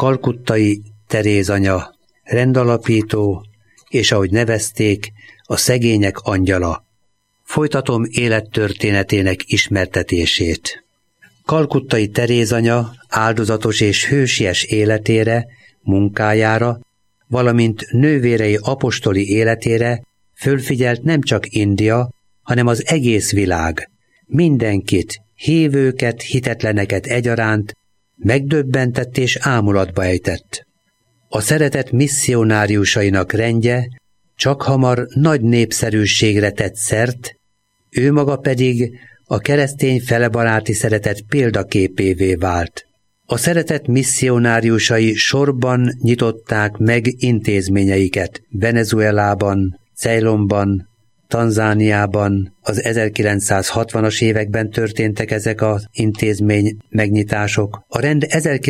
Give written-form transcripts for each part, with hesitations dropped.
kalkuttai Terézanya, rendalapító, és ahogy nevezték, a szegények angyala. Folytatom élettörténetének ismertetését. Kalkuttai Terézanya áldozatos és hősies életére, munkájára, valamint nővérei apostoli életére fölfigyelt nem csak India, hanem az egész világ. Mindenkit, hívőket, hitetleneket egyaránt megdöbbentett és ámulatba ejtett. A szeretet misszionáriusainak rendje csak hamar nagy népszerűségre tett szert, ő maga pedig a keresztény felebaráti szeretet példaképévé vált. A szeretet misszionáriusai sorban nyitották meg intézményeiket Venezuelában, Ceylonban, Tanzániában. Az 1960-as években történtek ezek az intézmény megnyitások. A rend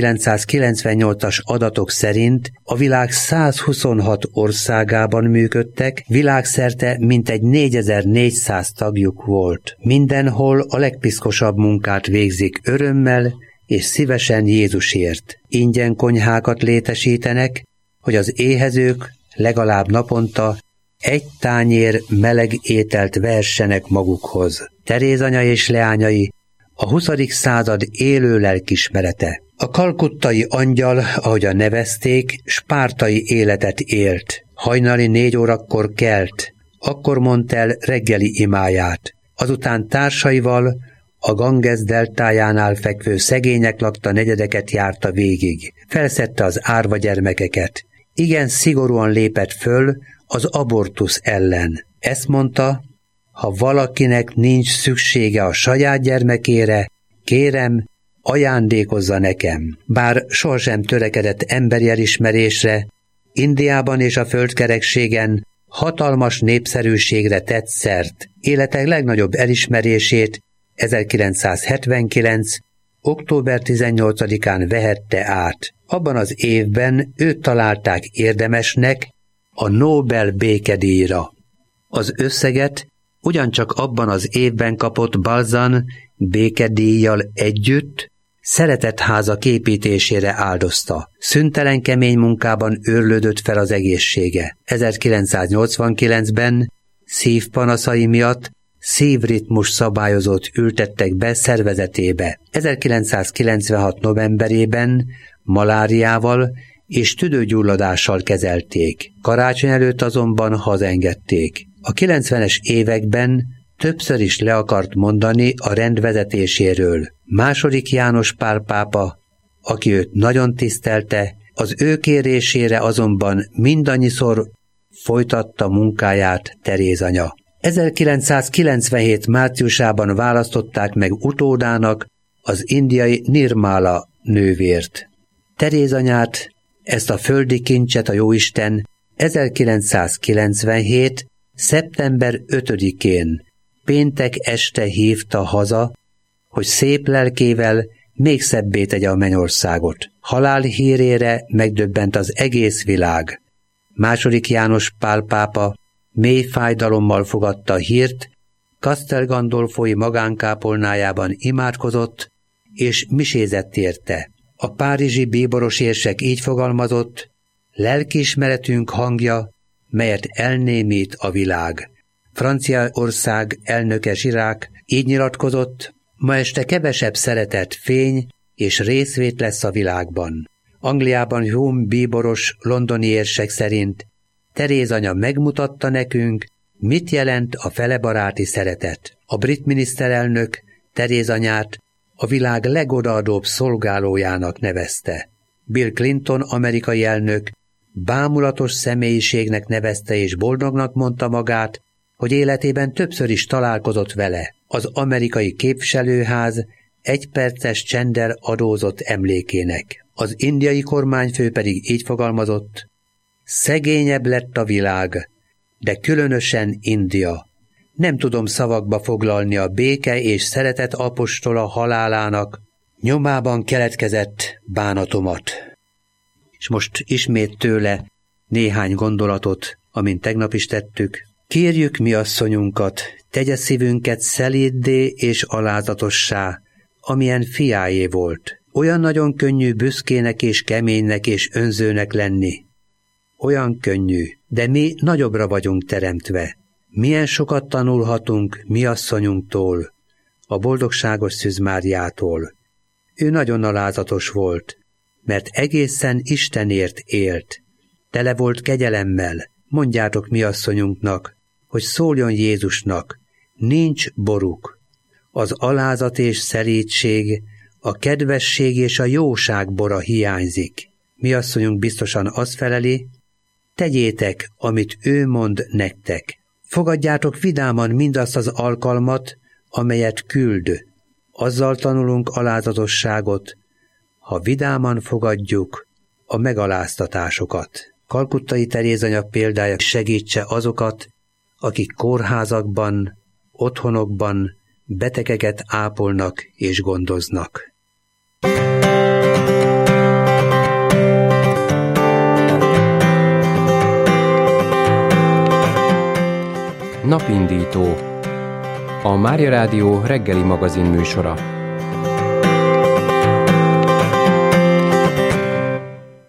1998-as adatok szerint a világ 126 országában működtek, világszerte mintegy 4400 tagjuk volt. Mindenhol a legpiszkosabb munkát végzik örömmel és szívesen Jézusért. Ingyen konyhákat létesítenek, hogy az éhezők legalább naponta egy tányér meleg ételt vehessenek magukhoz. Terézanya és leányai a 20. század élő lelkismerete. A kalkuttai angyal, ahogyan nevezték, spártai életet élt. Hajnali 4 órakor kelt, akkor mondta el reggeli imáját. Azután társaival a Ganges deltájánál fekvő szegények lakta negyedeket járta végig. Felszedte az árva gyermekeket. Igen szigorúan lépett föl az abortusz ellen. Ezt mondta, ha valakinek nincs szüksége a saját gyermekére, kérem, ajándékozza nekem. Bár sohasem törekedett emberi elismerésre, Indiában és a földkerekségen hatalmas népszerűségre tett szert. Élete legnagyobb elismerését 1979. október 18-án vehette át. Abban az évben őt találták érdemesnek a Nobel békedíjra. Az összeget ugyancsak abban az évben kapott Balzan békedíjjal együtt szeretetháza építésére áldozta. Szüntelen kemény munkában őrlődött fel az egészsége. 1989-ben szívpanaszai miatt szívritmus szabályozót ültettek be szervezetébe. 1996. novemberében maláriával és tüdőgyulladással kezelték. Karácsony előtt azonban hazaengedték. A 90-es években többször is le akart mondani a rend vezetéséről. II. János Pál pápa, aki őt nagyon tisztelte, az ő kérésére azonban mindannyiszor folytatta munkáját Terézanya. 1997. márciusában választották meg utódának az indiai Nirmala nővért. Terézanyát, ezt a földi kincset a jóisten 1997. szeptember 5-én péntek este hívta haza, hogy szép lelkével még szebbé tegye a mennyországot. Halál hírére megdöbbent az egész világ. II. János Pál pápa mély fájdalommal fogadta a hírt, Castel Gandolfoi magánkápolnájában imádkozott, és misézett érte. A párizsi bíboros érsek így fogalmazott: lelkiismeretünk hangja, melyet elnémít a világ. Franciaország elnöke Chirac így nyilatkozott: ma este kevesebb szeretet, fény és részvét lesz a világban. Angliában Hume bíboros londoni érsek szerint Terézanya megmutatta nekünk, mit jelent a felebaráti szeretet. A brit miniszterelnök Terézanyát a világ legodaadóbb szolgálójának nevezte. Bill Clinton amerikai elnök bámulatos személyiségnek nevezte és boldognak mondta magát, hogy életében többször is találkozott vele. Az amerikai képviselőház 1 perces csenddel adózott emlékének. Az indiai kormányfő pedig így fogalmazott: szegényebb lett a világ, de különösen India. Nem tudom szavakba foglalni a béke és szeretet apostola halálának nyomában keletkezett bánatomat. És most ismét tőle néhány gondolatot, amint tegnap is tettük. Kérjük mi asszonyunkat, tegye szívünket szelíddé és alázatossá, amilyen fiáé volt. Olyan nagyon könnyű büszkének és keménynek és önzőnek lenni. Olyan könnyű, de mi nagyobbra vagyunk teremtve. Milyen sokat tanulhatunk mi asszonyunktól, a boldogságos Szűz Máriától. Ő nagyon alázatos volt, mert egészen Istenért élt. Tele volt kegyelemmel, mondjátok mi asszonyunknak, hogy szóljon Jézusnak, nincs boruk. Az alázat és szelídség, a kedvesség és a jóság bora hiányzik. Mi asszonyunk biztosan azt feleli, tegyétek, amit ő mond nektek. Fogadjátok vidáman mindazt az alkalmat, amelyet küld. Azzal tanulunk alázatosságot, ha vidáman fogadjuk a megaláztatásokat. Kalkuttai Terézanya példája segítse azokat, akik kórházakban, otthonokban betegeket ápolnak és gondoznak. Napindító. A Mária Rádió reggeli magazin műsora.